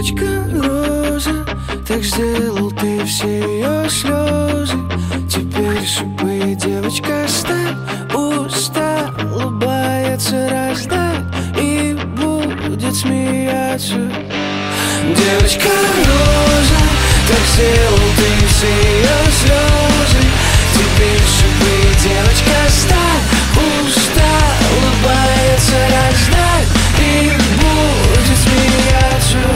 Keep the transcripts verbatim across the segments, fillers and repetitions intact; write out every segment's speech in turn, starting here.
Девочка роза, так сделал ты все ее слезы. Теперь шипы, девочка, сталь, уста улыбается, раздаль и будет смеяться. Девочка роза, так сделал ты все ее слезы. Теперь шипы, девочка, сталь, уста улыбается, раздаль и будет смеяться.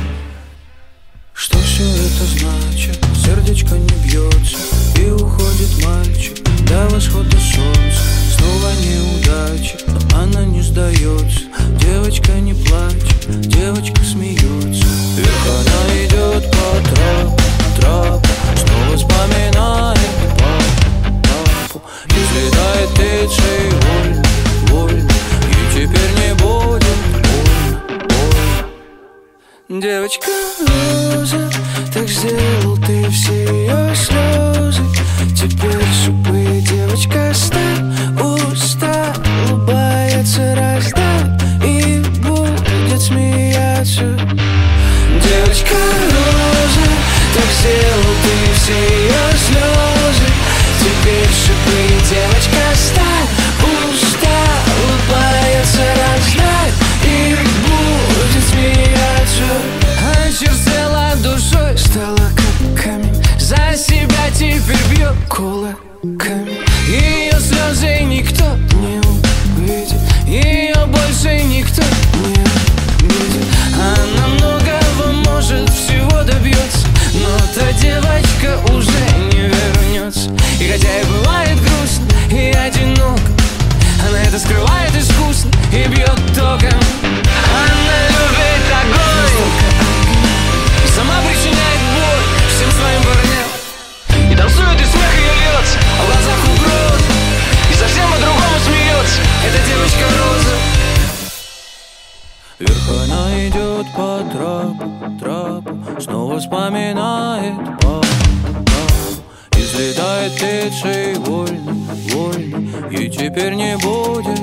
Что все это значит? Сердечко не бьется, и уходит мальчик до восхода солнца. Снова неудача, но она не сдается. Девочка не плачет, девочка смеется. Вверх она идет по трапу, трапу, снова вспоминает папу, папу. И взлетает птицей вольно, вольно, и теперь не будет больно, больно. Девочка роза, так сделал ты все ее слезы. Теперь шипы, девочка, сталь, уста улыбается, раздаль и будет смеяться. Девочка роза, так сделал ты все ее слезы. Теперь шипы, девочка, сталь, уста улыбается, раздаль и будет смеяться. Она черствела душой, стала как камень, за себя теперь бьет кулаками. Ее слезы никто не увидит, ее больше никто не видит. Она многого может, всего добьется, но та девочка уже не вернется. И хотя и бывает грустно и одиноко, она это скрывает искусно и бьет током. Она любит огонь и сама причиняет боль всем своим парням. И танцует, и смех ее льется, а в глазах угроза, и совсем по-другому смеется эта девочка роза. Вверх она идет по трапу, трапу, снова вспоминает папу, папу. И взлетает птицей вольно, вольно, и теперь не будет